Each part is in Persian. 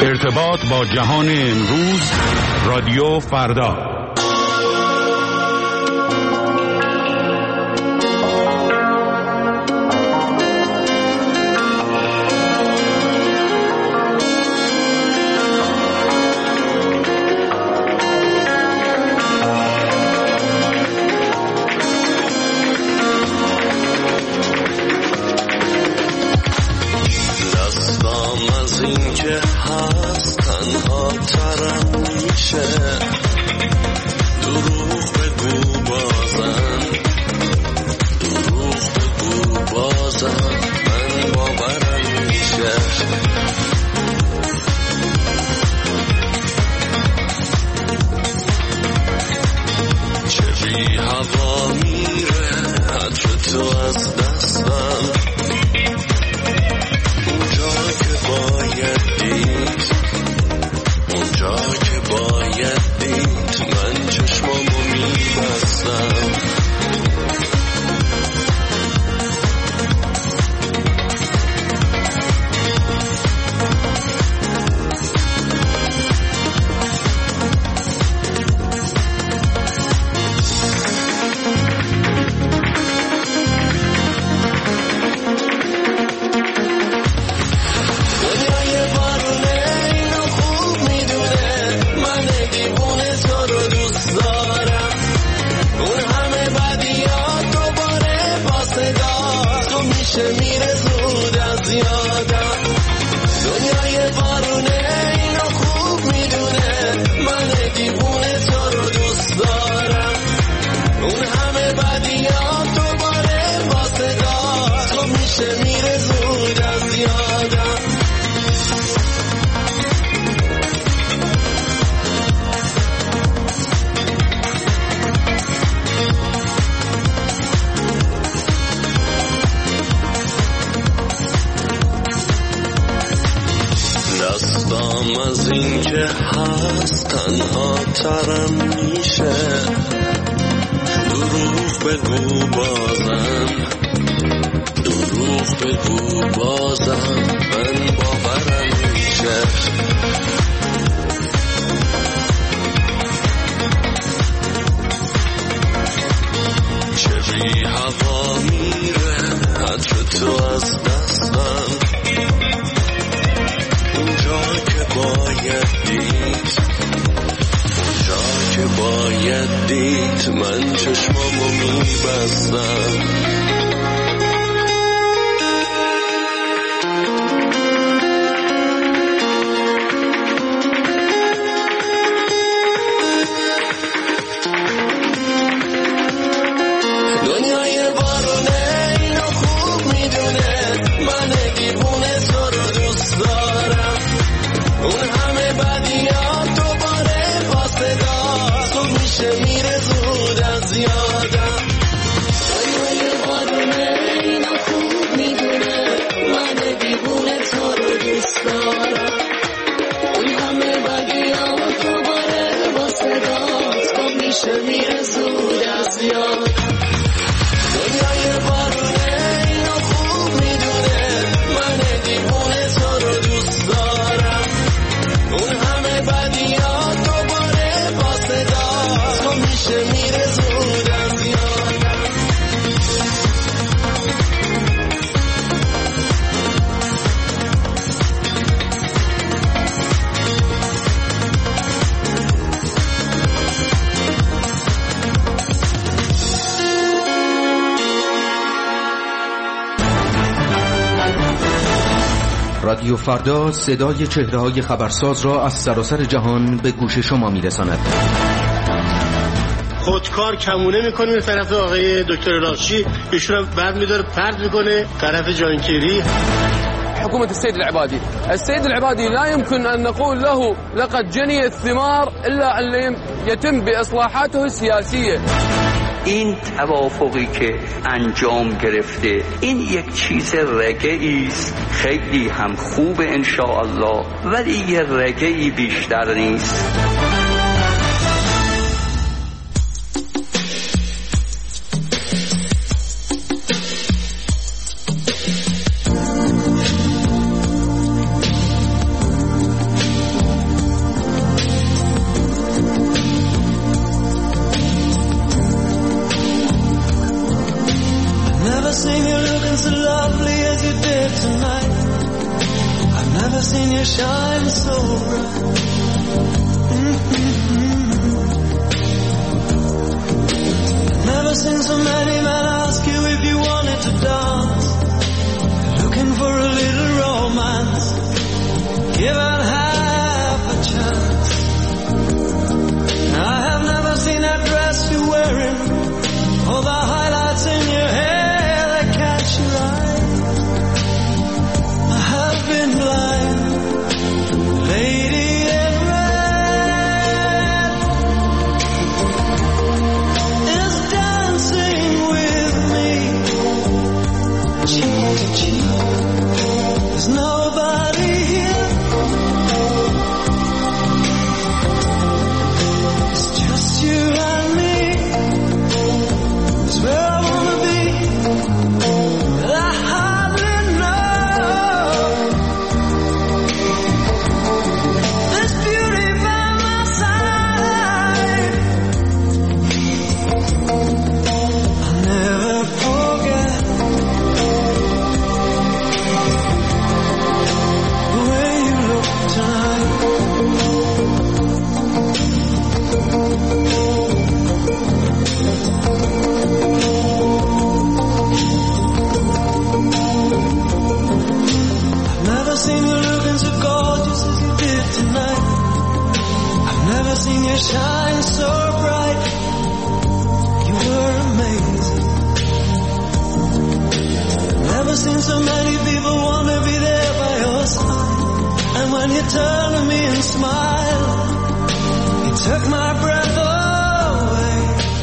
ارتباط با جهان امروز، رادیو فردا. رادیو فردا صدای چهره‌های خبرساز را از سراسر جهان به گوش شما می‌رساند. خودکار کمونه میکنه به طرف آقای دکتر راشی، ایشون هم بعد میداره پرد میکنه طرف جانکیری. حكومة السيد العبادي لا يمكن أن نقول له لقد جني الثمار إلا أن يتم بإصلاحاته السياسية. این توافقی که انجام گرفته این یک چیز رگه‌ای است، خیلی هم خوب ان شاء الله، ولی یه رگه‌ای بیشتر نیست. never seen you shine so bright. Never seen so many men ask you if you wanted to dance. Looking for a little romance, given half a chance. I have never seen that dress you're wearing, or the highlights in your hair that catch your eye. I have been blind, lady in red is dancing with me, cheek to cheek. There's nobody here, it's just you and me. It's where I wanna be, but I hardly know. This beauty by my side, I'll never forget the way you look tonight. I've never seen you looking so gorgeous as you did tonight. I've never seen you shine so bright. You were amazing. Never seen so many people want to be there by your side. And when you turn to me and smile, you took my breath away.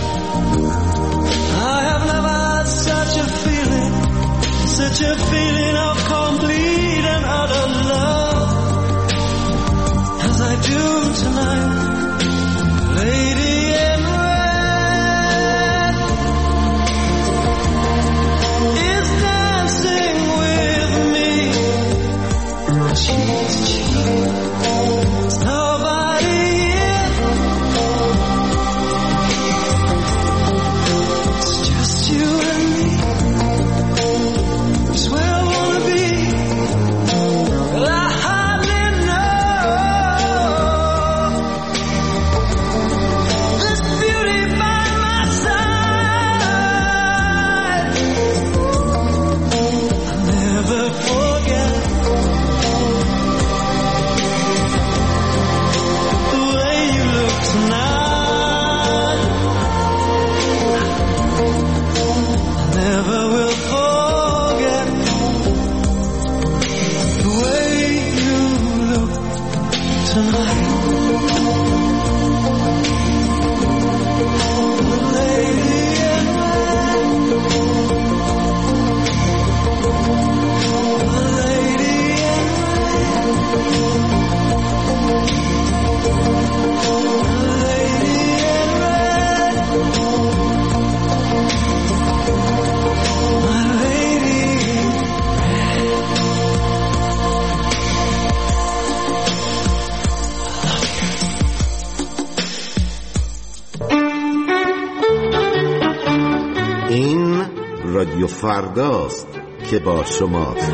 I have never had such a feeling, such a feeling of complete and utter love as I do tonight. Lady in red is dancing with me, cheek to cheek. There's nobody here, it's just you and me. It's where I wanna be, but I hardly know. This beauty by my side, I'll never forget the way you look tonight. I never will forget the way you look tonight. The lady in red, the lady in red, the lady in red, my lady. این رادیو فرداست که با شماست.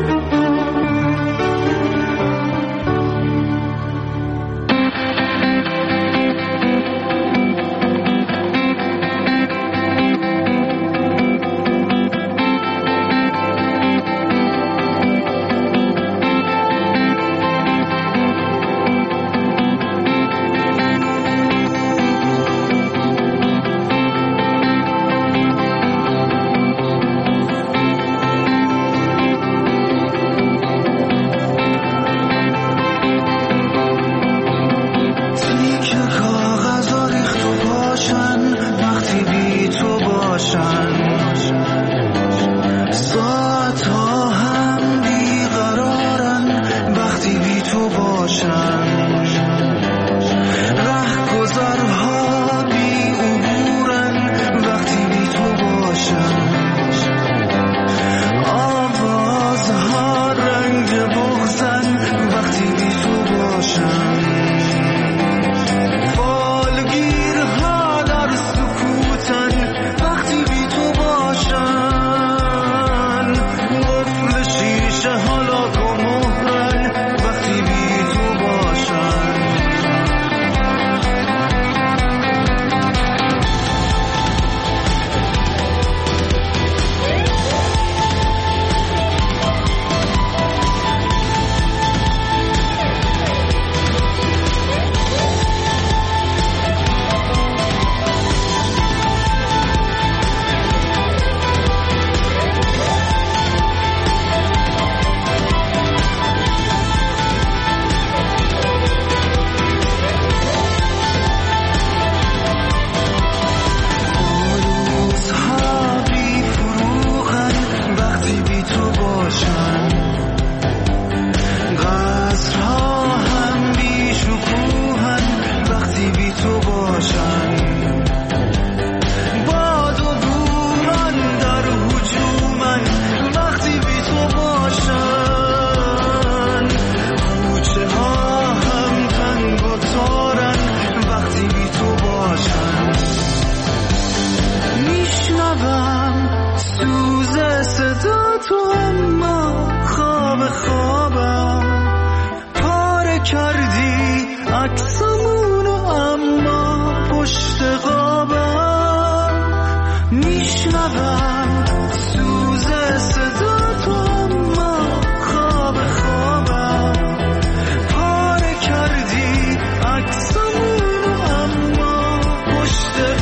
شبم سوز صدا تو ما خواب خوابم پاره کردی عکسمونو اما پشت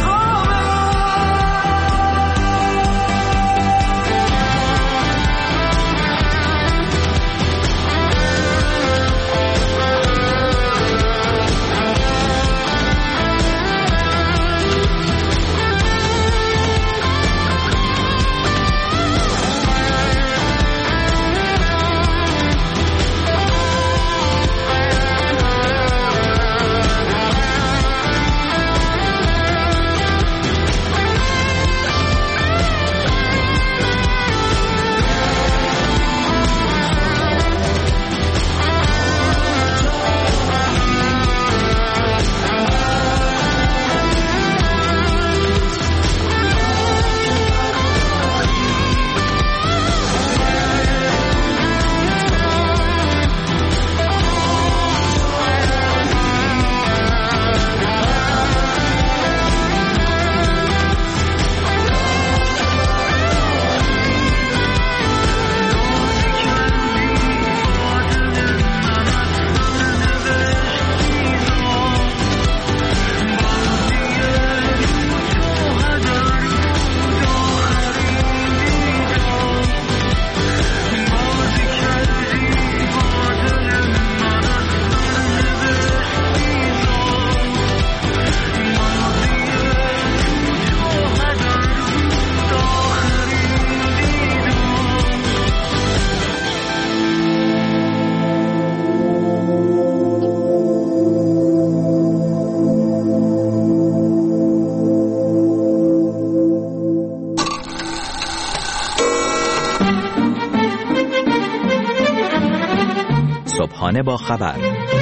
صبحانه با خبر،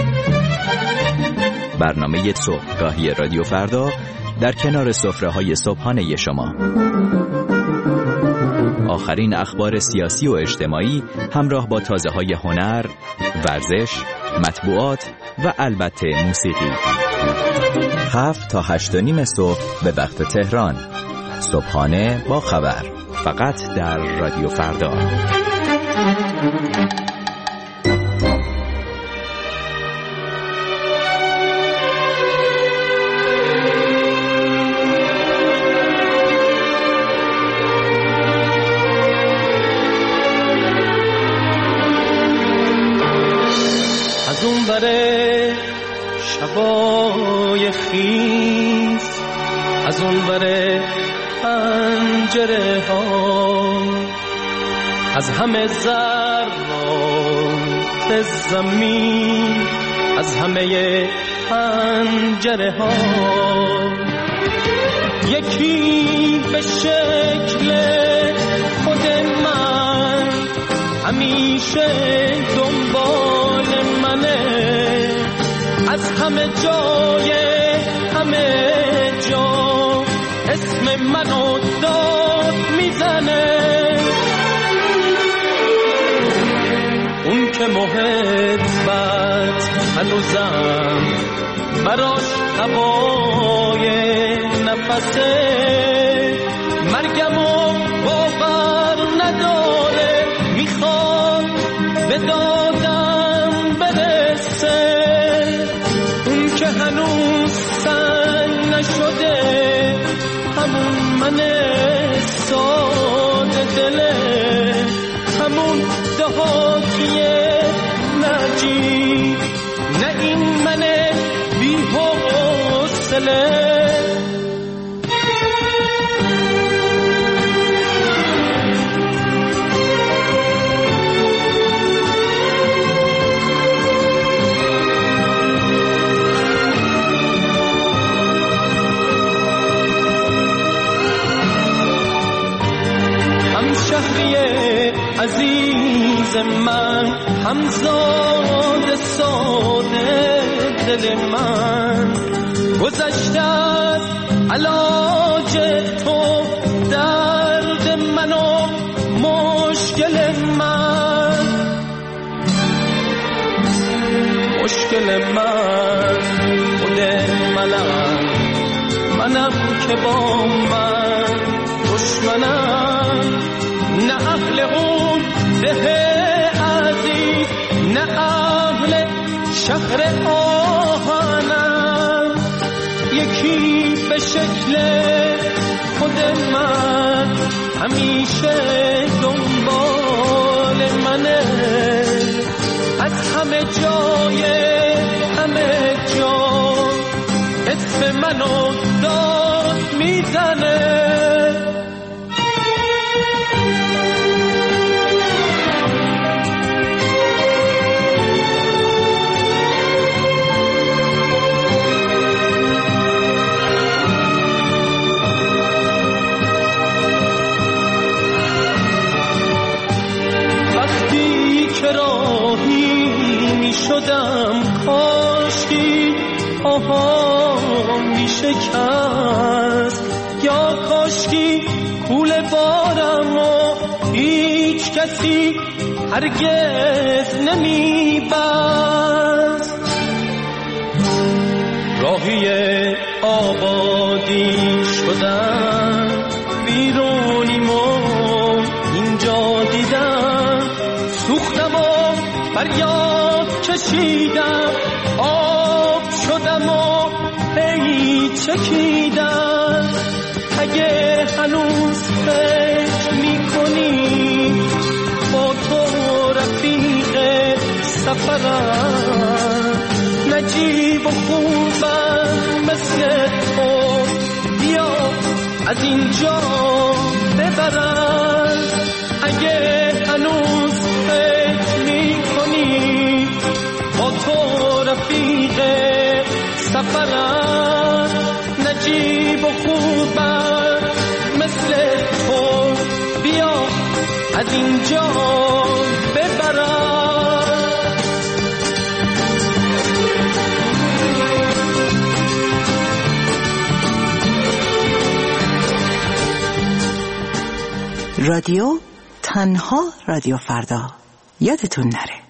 برنامه صبحگاهی رادیو فردا در کنار سفره‌های صبحانه شما. آخرین اخبار سیاسی و اجتماعی همراه با تازه‌های هنر، ورزش، مطبوعات و البته موسیقی. 7 تا 8:30 صبح به وقت تهران. صبحانه با خبر، فقط در رادیو فردا. از اون بره شبای خیز، از اون بره پنجره ها، از همه ذرات زمین، از همه پنجره ها، یکی به شکل خود من همیشه دنبال منه، از همه جای همه جا اسم منو داد میزنه، اون که محبت هنوزم براش هوای نفسه، مرگمو باور نداره، میخواد به دادم برسه، اون که هنوز سنگ نشده، همون من ساده دله، همون دهاتیه نجیب، نه این من بی حوصله. شهری عزیز من، همزاد ساده دل من، گذشته از علاج تو درد من و مشکل من، مشکل من خود منم که با من دشمنم، نه اهل اون ده عزیز، نه اهل شهر آهنم. یکی به شکل خود من همیشه دنبال منه، از همه جای همه جا اسم منو داد میزنه. شدم کاشکی آهام می شکست، یا کاشکی کوله بارم و هیچ کسی هرگز نمی بست. راهی آبادی شدم، بیرونیمو اینجا دیدم، سوختم و فریاد کشیدم، آب شدم و هی چکیدم. اگه هنوز فکر میکنی با تو رفیق سفرم، نجیب و خوبم مثل تو، بیا از اینجا ببرم. اگه هنوز فکر میکنی با تو رفیق سفرم، نجیب و خوبم مثل تو، بیا از اینجا ببرم. رادیو تنها رادیو فردا، یادتون نره.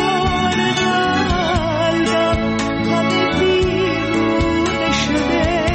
شده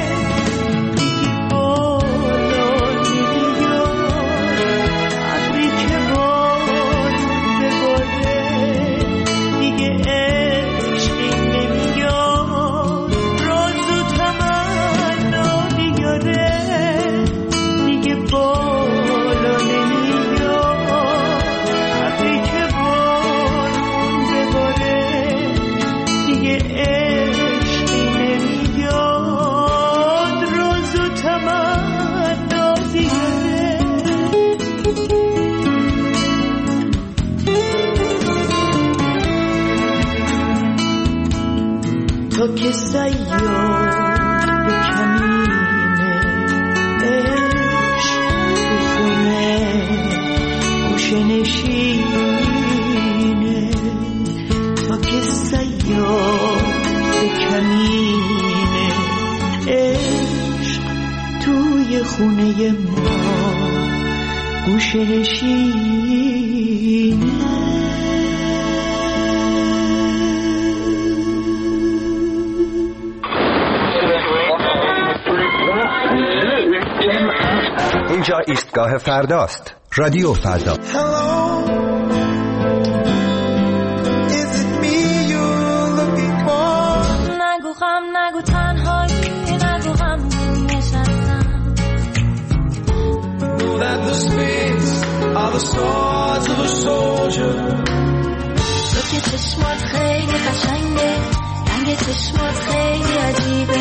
تو که سیار به کمینه عشق تو خونه گوشه نشینه تو که سیار به کمینه عشق توی خونه ما گوشه نشینه. اینجا ایستگاه فرداست. رادیو فردا. نگو غم نگو تنهایی نگو غم نشستم. تو که چشمات خیلی قشنگه رنگ چشمات خیلی عجیبه.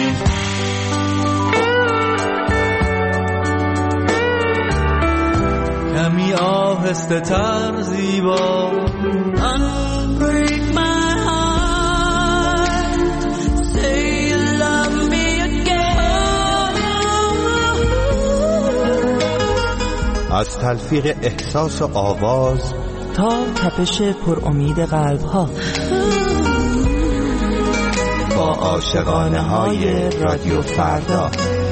کمی آهسته تر زیبا Unbreak my heart Say you love me again. از تلفیق احساس و آواز تا تپش پر امید قلب ها با عاشقانه های رادیو فردا.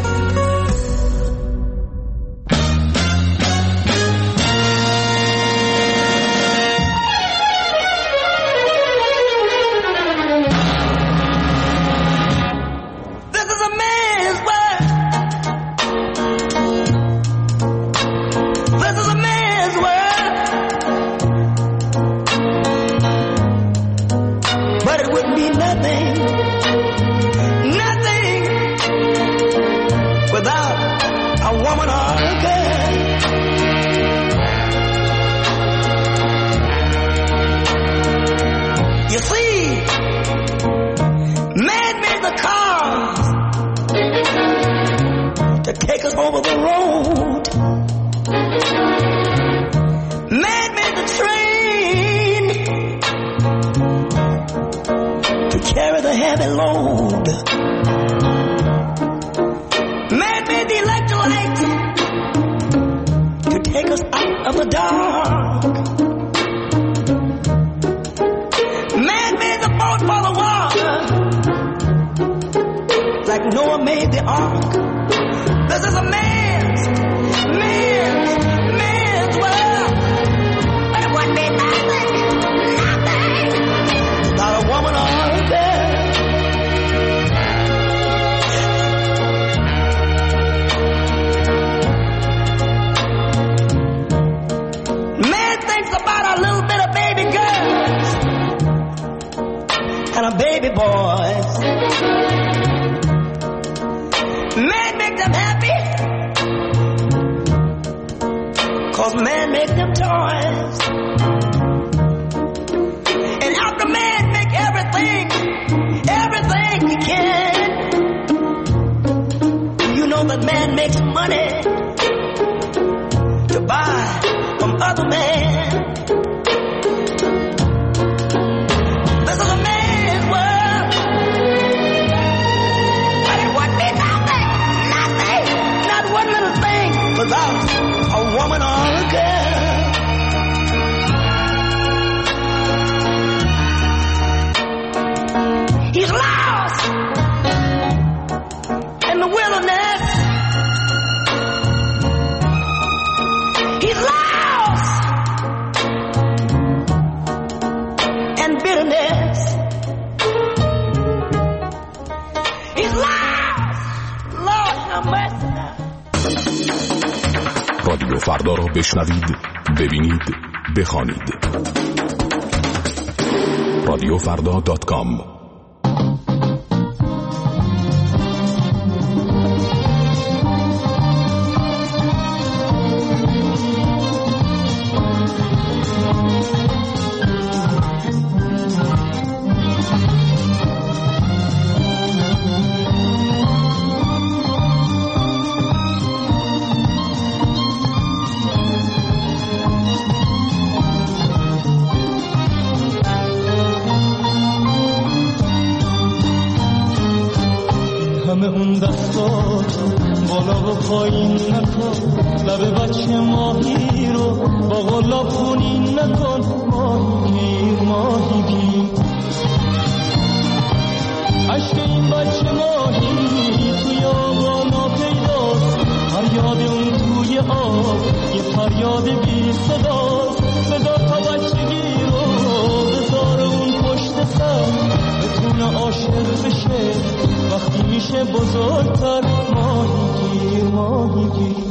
رادیو فردا را بشنوید، ببینید، بخوانید. radiofrda.com دستاتو بالا و پایین نکن، لب بچه ماهی رو با غلاب خونین نکن، ماهی گیر عشق این بچه ماهی توی آبا ناپیداست، فریاد اون توی آب یه فریاد بی صداست، صدا تا بچگی رو بذار اون پشت سر، بتونه عاشق بشه وقتی میشه بزرگتر، ماهی گیر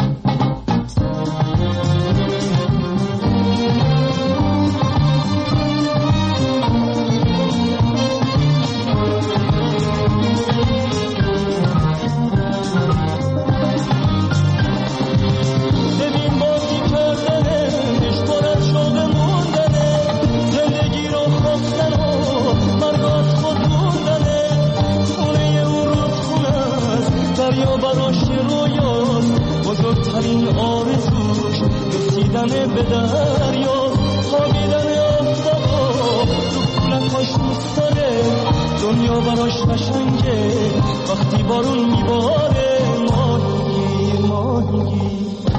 بزرگترین آرزوش رسیدن به دریا، خوابیدن آفتابا رو کولکاش دوست داره، دنیا براش قشنگه وقتی بارون میباره، ماهی گیر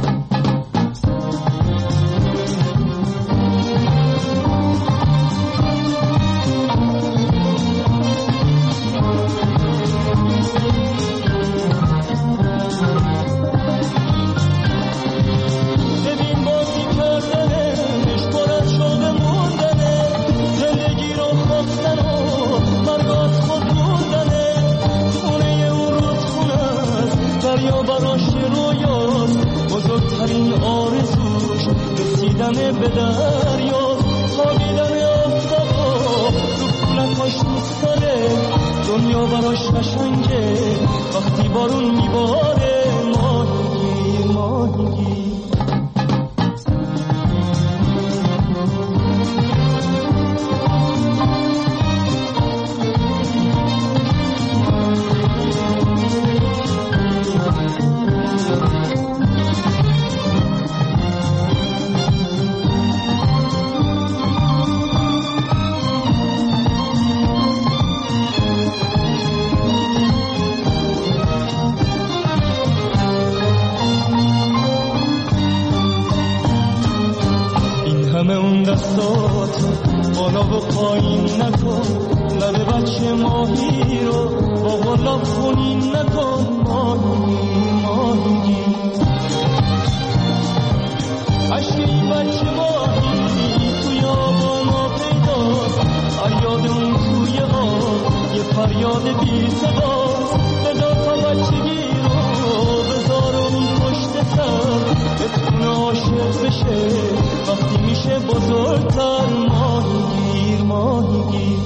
بزرگترین آرزوش رسیدن به دریا، خوابیدن آفتابا رو کولکاش دوست داره، دنیا براش قشنگه وقتی بارون میباره، ماهی گیر دستاتو بالا و پایین نکن، لب بچه ماهی رو با غلاب خونین نکن، ماهی گیر عشق این بچه ماهی توی آبا ناپیداست، فریاد اون توی آب یه فریاد بی صداست، صدا تا بچگی رو بذار اون پشت سر، بتونه عاشق بشه وقتی میشه بزرگتر، ماهی گیر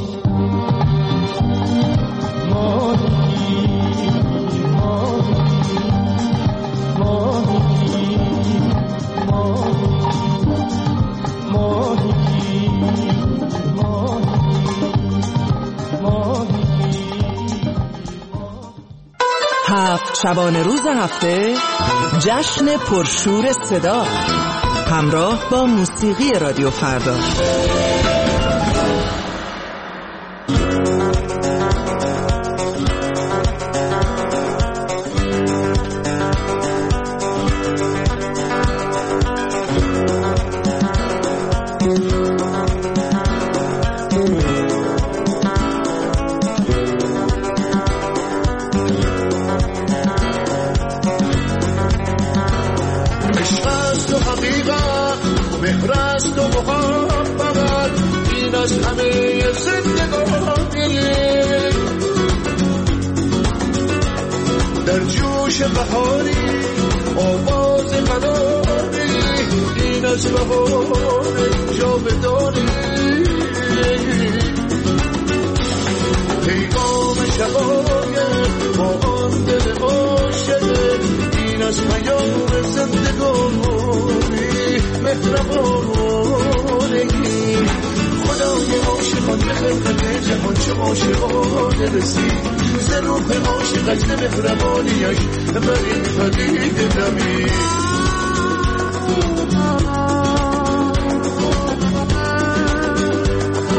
هفت شبانه روز هفته جشن پرشور صدا همراه با موسیقی رادیو فردا.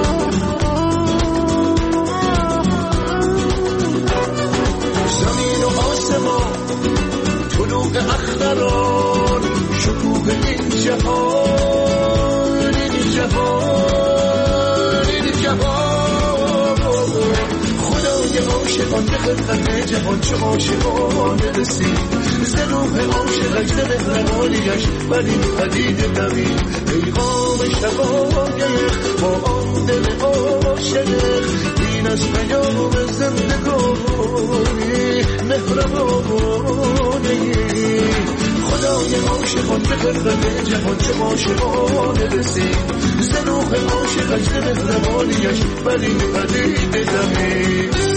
زمین و عاشقان به خلقت جهان چه عاشقانه رسید ز روح عاشقش به مهربانیش بر این پدیده دوید پیغام شقایق با آن دل عاشق این از پیام زندگانی مهربانه خدای عاشقان به خلقت جهان چه عاشقانه رسید ز روح عاشقش به مهربانیش بر این پدیده دوید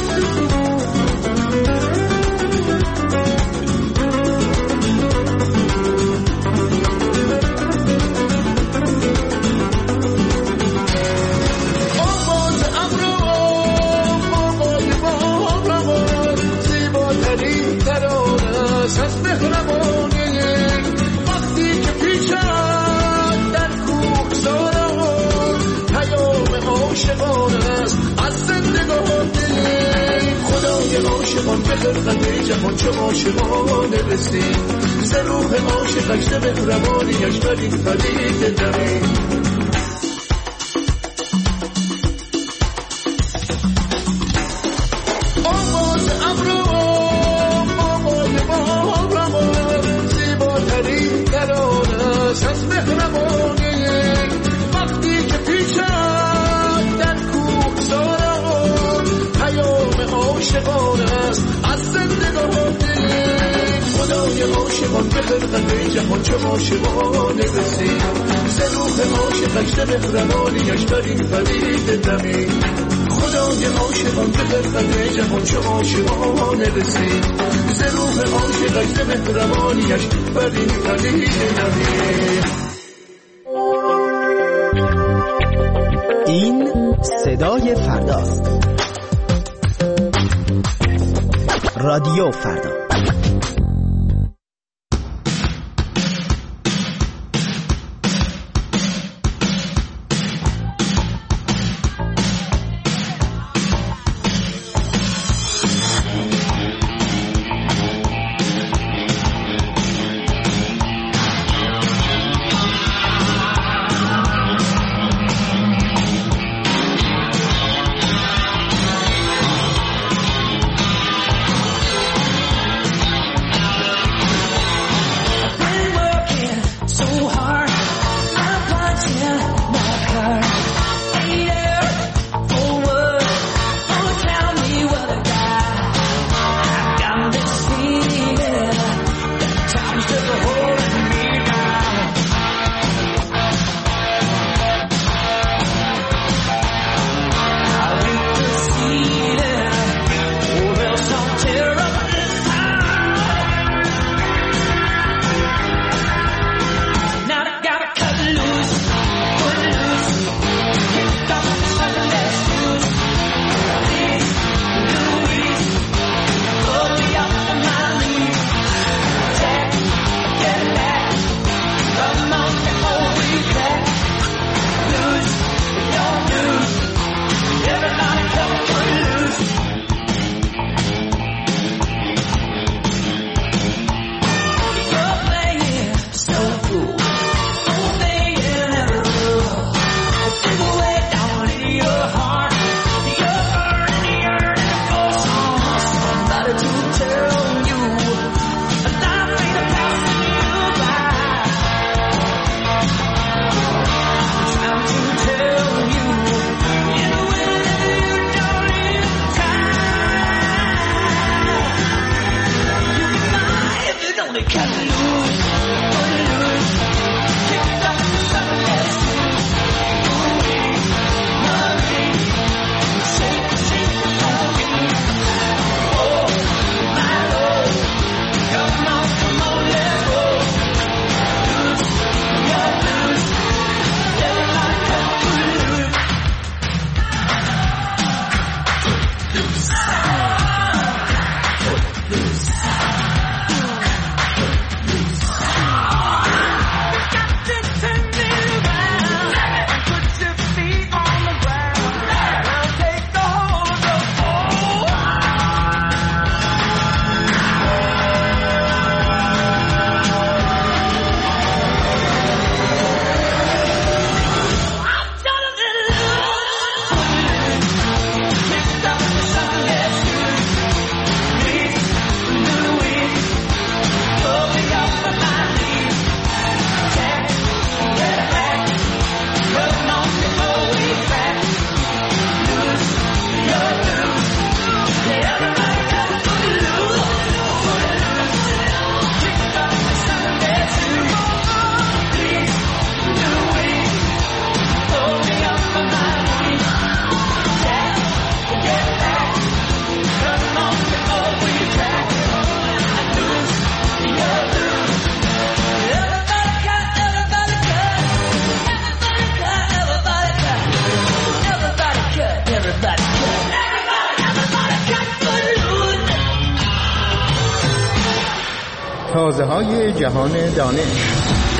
عاشقان به خلقت جهان چه عاشقانه رسید ز روح عاشقش به مهربانیش بر این پدیده دوید آواز ابرو آوای باران زیباترین ترانه است از مهربانی وقتی که پیشم در کوهساران پیام عاشقانه است از زندگانی خدای عاشقان به خلقت جهان چه عاشقانه رسید ز روح عاشقش به مهربانیش بر این پدیده دوید خدای عاشقان به خلقت جهان چه عاشقانه رسید ز روح عاشقش به مهربانیش بر این پدیده دوید این صدای فرداست. رادیو فردا. تازه‌های جهان دانش.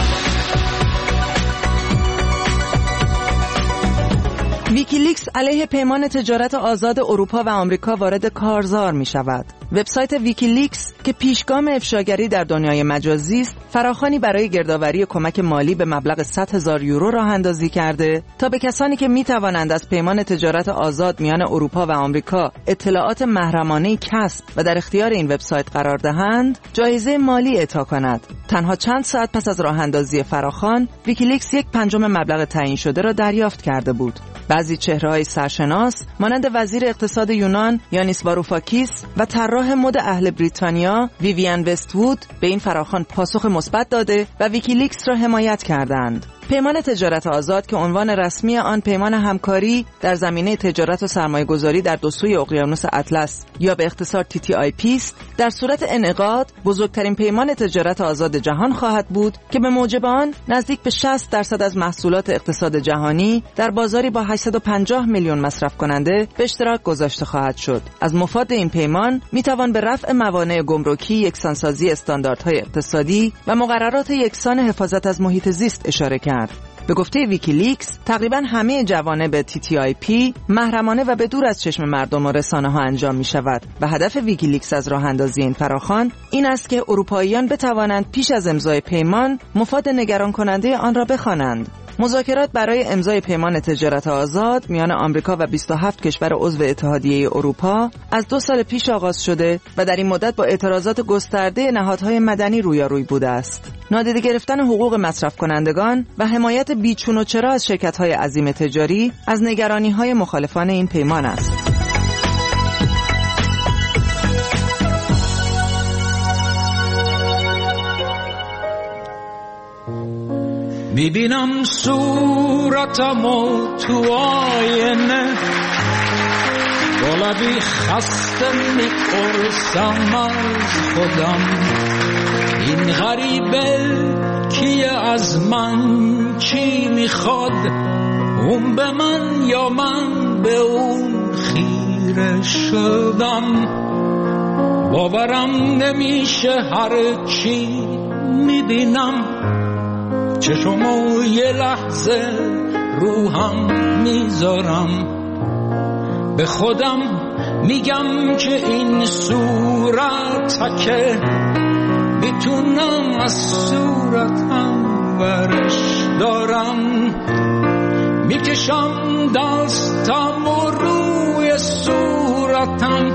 ویکیلیکس علیه پیمان تجارت آزاد اروپا و آمریکا وارد کارزار می شود. وبسایت ویکیلیکس که پیشگام افشاگری در دنیای مجازی است، فراخوانی برای گردآوری کمک مالی به مبلغ 100,000 یورو راه اندازی کرده تا به کسانی که می توانند از پیمان تجارت آزاد میان اروپا و آمریکا اطلاعات محرمانه کسب و در اختیار این وبسایت قرار دهند، جایزه مالی اعطا کند. تنها چند ساعت پس از راه اندازی فراخوان، ویکیلیکس 1/5 مبلغ تعیین شده را دریافت کرده بود. بعضی چهره‌های سرشناس مانند وزیر اقتصاد یونان یانیس واروفاکیس و طراح مد اهل بریتانیا ویویان وست‌وود به این فراخوان پاسخ مثبت داده و ویکیلیکس را حمایت کردند. پیمان تجارت آزاد که عنوان رسمی آن پیمان همکاری در زمینه تجارت و سرمایه‌گذاری در دو سوی اقیانوس اطلس یا به اختصار TTIP است، در صورت انعقاد بزرگترین پیمان تجارت آزاد جهان خواهد بود که به موجب آن نزدیک به 60% از محصولات اقتصاد جهانی در بازاری با 850 میلیون مصرف کننده به اشتراک گذاشته خواهد شد. از مفاد این پیمان میتوان به رفع موانع گمرکی، یکسانسازی استانداردهای اقتصادی و مقررات یکسان حفاظت از محیط زیست اشاره کرد. به گفته ویکیلیکس، تقریباً همه جوانب TTIP محرمانه و به دور از چشم مردم و رسانه‌ها انجام می شود و هدف ویکیلیکس از راه اندازی این فراخوان این است که اروپاییان بتوانند پیش از امضای پیمان مفاد نگران کننده آن را بخوانند. مذاکرات برای امضای پیمان تجارت آزاد میان آمریکا و 27 کشور عضو اتحادیه اروپا از 2 سال پیش آغاز شده و در این مدت با اعتراضات گسترده نهادهای مدنی رویاروی بوده است. نادیده گرفتن حقوق مصرف کنندگان و حمایت بیچون و چرا از شرکت‌های عظیم تجاری از نگرانی‌های مخالفان این پیمان است. میبینم صورتمو تو آینه، با لبی خسته میپرسم از خودم این غریبه کیه، از من چی میخواد، اون به من یا من به اون خیره شدم. باورم نمیشه هر چی میبینم، چشمو یه لحظه روحم میذارم، به خودم میگم که این صورتکه میتونم از صورتم برش دارم. میکشم دستم و روی صورتم،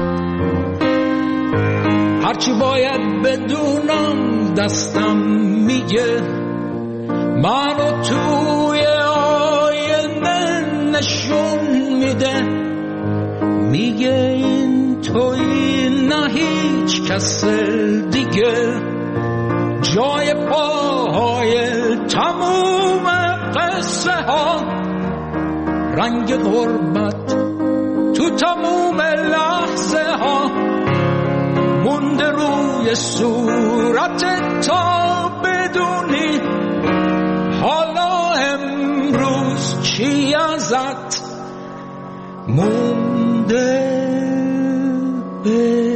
هرچی باید بدونم دستم میگه، منو توی آینه نشون میده، میگه این توی نه هیچ کس دیگه، جای پاهای تموم قصه ها، رنگ غربت تو تموم لحظه ها، مونده روی صورت تا بدونی حالا امروز چی ازت مونده به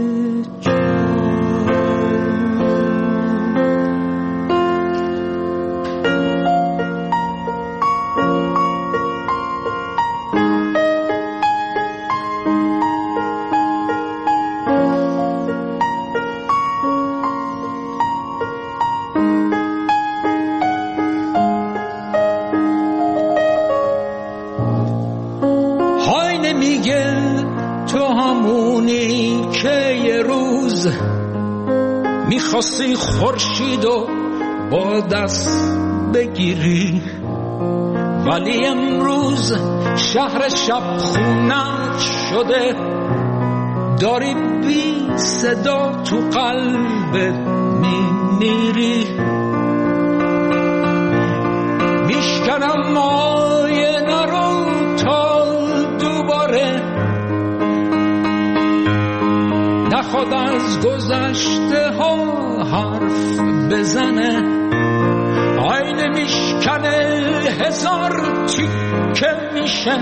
میخواستی خورشیدو با دست بگیری، ولی امروز شهر شب خونت شده، داری بی صدا تو قلبت میمیری. میشکنم آینه رو تا دوباره نخواد از گذشته ها حرف بزنه، آینه میشکنه هزار تیکه میشه،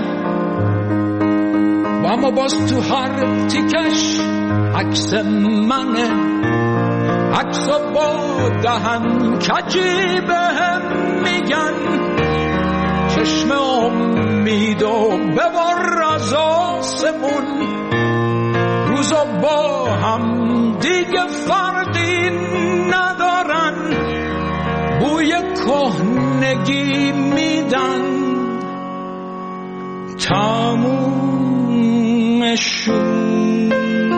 و اما باز تو هر تیکش عکس منه، عکس و با دهن کجی بهم میگن چشم امید و ببر از آسمون روزا با هم دیگه فرقی ندارن بوی کهنگی میدن تمومشون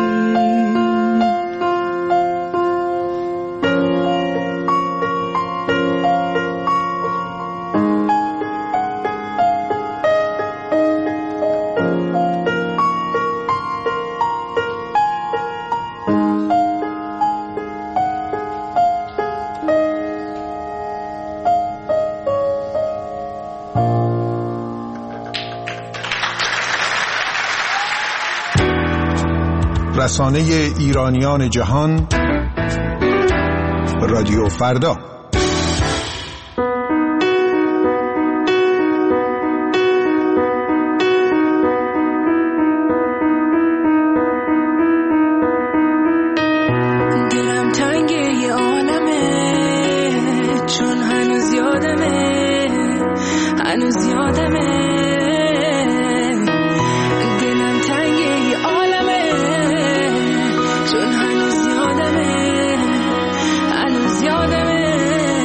رسانه ایرانیان جهان رادیو فردا. دلم تنگ یه عالمه چون هنوز یادمه دلم تنگ یه عالمه چون هنوز یادمه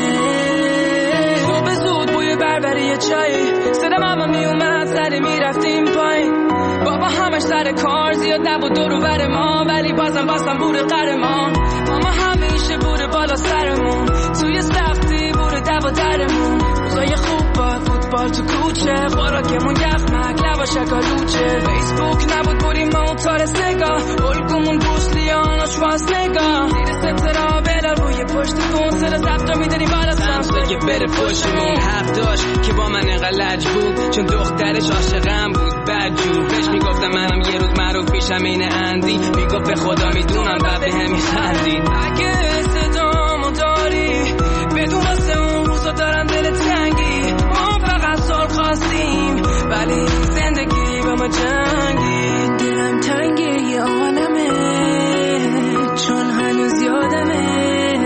صبح زود بوی بربری چای صدا ماما میومد سری میرفتیم پایین بابا همش سر کار زیاد نبود دور و بر ما ولی بازم بوده قر ما ماما همیشه بوده بالا سرمون توی سختی بوده دو درمون روزای خوب با فوتبال تو کوچه خوراکمون یخمک لبا شکالوچه فیسبوک نبود بودیم موتار سگاه الگومون بوسلیان و شوازنگاه زیر سترا بلال روی پشت کن صدا زبطا میدنی بالا سمسا که بره پشتمون حرف داشت که با من اینقدر لج بود چون دخترش عاشقم بود بدجور بهش میگفتم منم یه روز معروف پیشم این اندی میگفت به خدا میدونم بعد به هم میخندید اگه صدامو داری بدون واسه اون روزا دارم دل تنگی ما فقط سال خواستیم ولی زندگی با ما جنگی دلم تنگی یه عالمه چون هنوز یادمه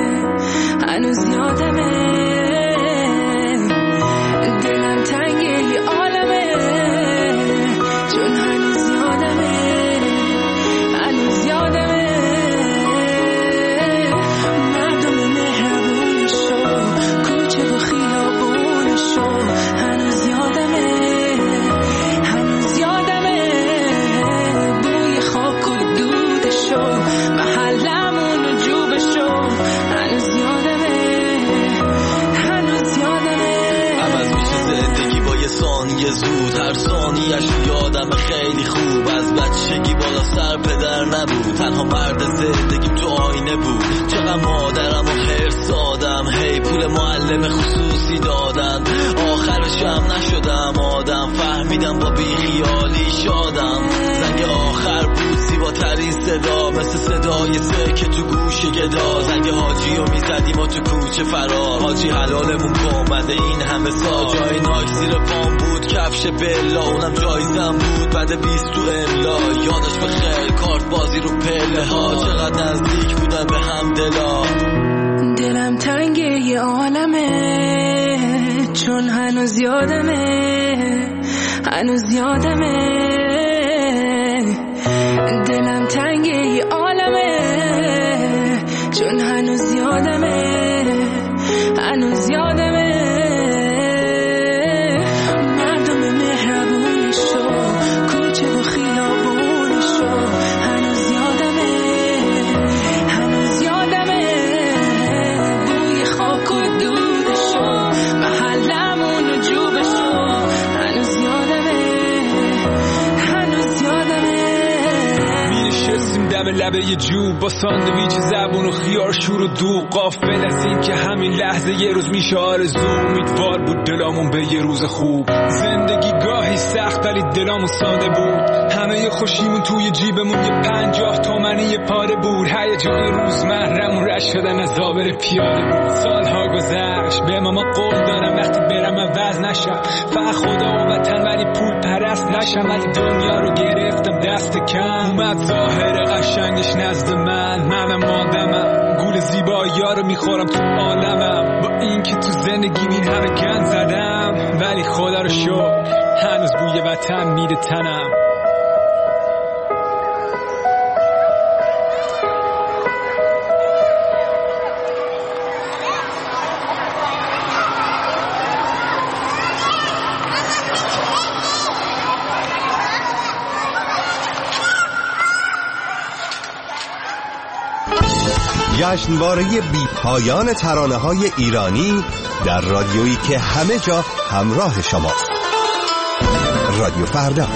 دلم تنگی یه عالمه چون هنوز یادمه مردم مهربونشو کوچه و خیابونشو هنوز یادمه بوی خاک و دودشو محلمون و جوبشو هنوز یادمه عوض میشه زندگی با یه ثانیه زود هر ثانیه‌اش یادم خیلی خوب از بچگی بالا سر پدر نبود تنها مرد زندگیم تو آینه بود چقدر مادرم و حرص دادم هی پول معلم خصوصی دادن آخرشم نشدم آدم فهمیدم با بیخیالی شادم زنگ آخر بود زیباترین صدا مثل صدای سکه تو گوش گدا زنگ حاجی رو میزدیم و تو کوچه فرار حاجی حلالمون کن بعد این همه سال جای ناک زیر پام بود کفش بلا اونم جایزم بود بعد 20 تو املا یادش بخیر کارت بازی رو پله ها چقدر نزدیک بودن به هم دلا دلم تنگ یه عالمه چون هنوز یادمه دلم تنگ یه عالمه چون هنوز یادمه مردم مهربونشو کوچه و خیابونشو هنوز یادمه بوی خاک و دودشو محلمون و جوبشو هنوز یادمه میشستیم دم لبه یه جوب با ساندویچ زبون و خیار شور و دو غافل از این که همین لحظه یه روز میشه آرزو امیدوار بود دلامون به یه روز خوب زندگی گاهی سخت ولی دلامون ساده بود همه خوشیمون توی جیبمون یه 50 تومنی یه پاره بود هیجان روزمره‌مون رشت شدن از آبر پیاده بود سالها گذشت به ماما قول دارم وقتی برم عوض نشم فقط خدا و وطن ولی پول پرست نشم ولی دنیا رو گرفتم دست کم اومد ظاهر قشنگش نزد منم آدمم گول کل زیبایی‌ها رو میخورم تو عالمم، با این که تو زندگیم این همه گند زدم، ولی خدا رو شکر هنوز بوی وطن میره تنم. جشنواره بی پایان ترانه‌های ایرانی در رادیویی که همه جا همراه شماست. رادیو فردا.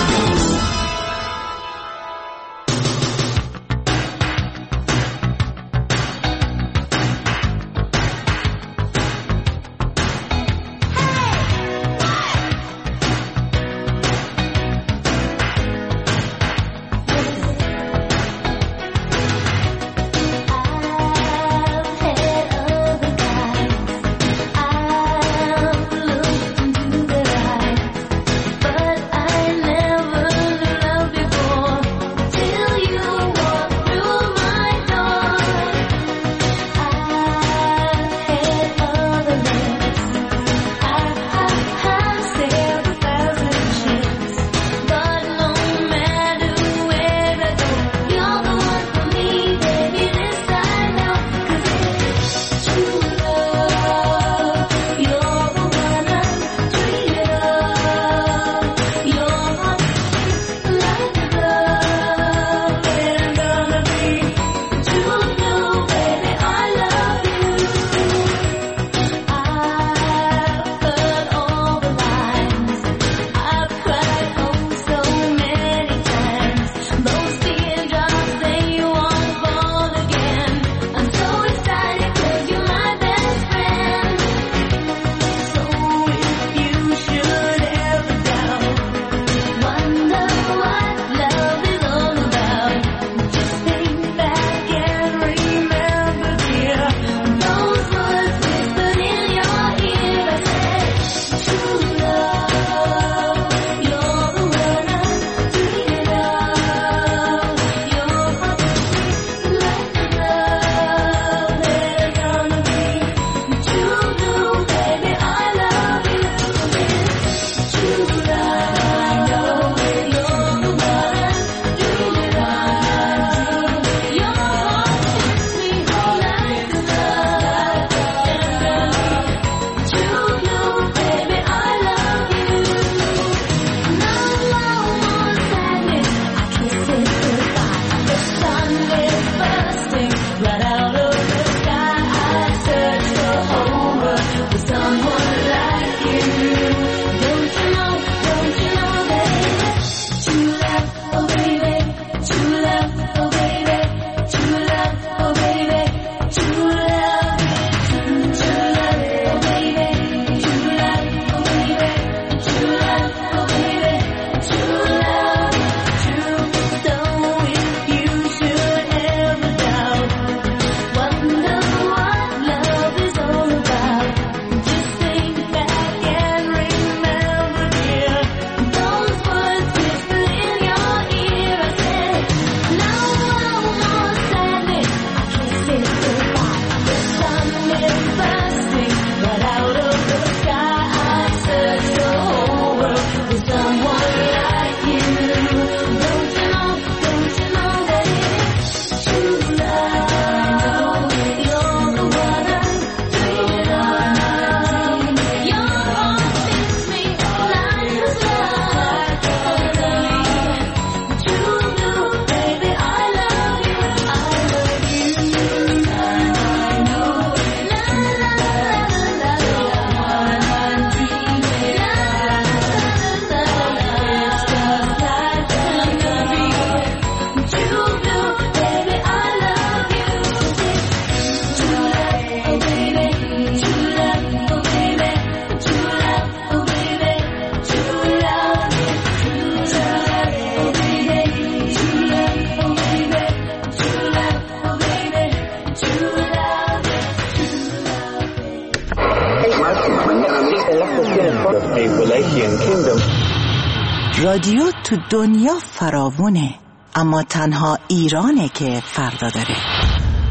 رادیو تو دنیا فراوونه، اما تنها ایرانه که فردا داره.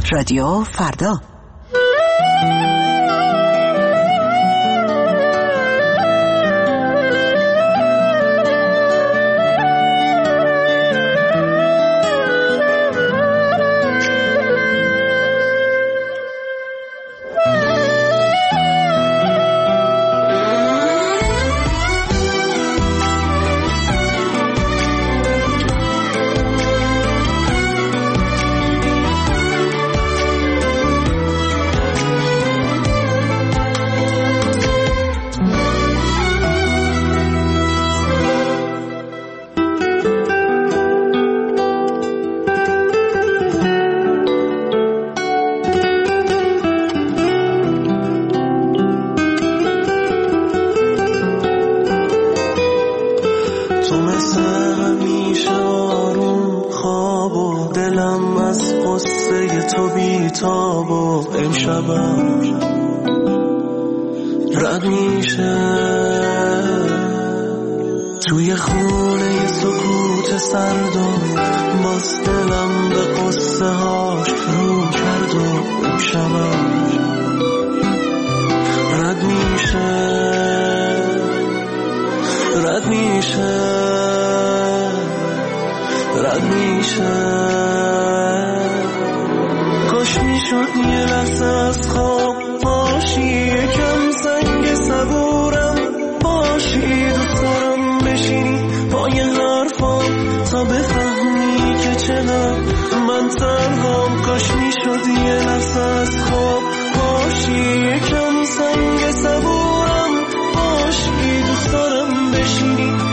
رادیو فردا. رد میشه توی خونه سکوت سردم، باز دلم به قصه هاش رو کرد و امشبم رد میشه رد میشه رد میشه. کاش میشد یه لحظه از خواب باشی، یکم سنگ صبورم باشی، دوست دارم بشینی پای حرفام تا بفهمی که چرا من تنهام. کاش میشد یه لحظه از خواب باشی، یکم سنگ صبورم باشی، دوست دارم بشینی